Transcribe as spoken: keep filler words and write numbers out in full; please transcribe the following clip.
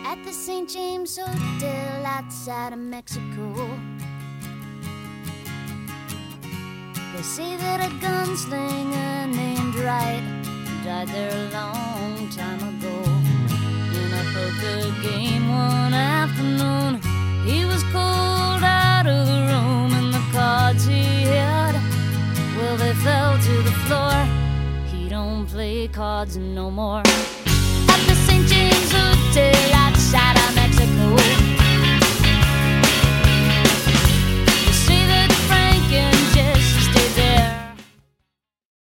at the Saint James Hotel outside of Mexico. They say that a gunslinger named Wright died there a long time ago. In a poker game one afternoon, he was called out of the room, and the cards he had, well, they fell to the floor. He don't play cards no more.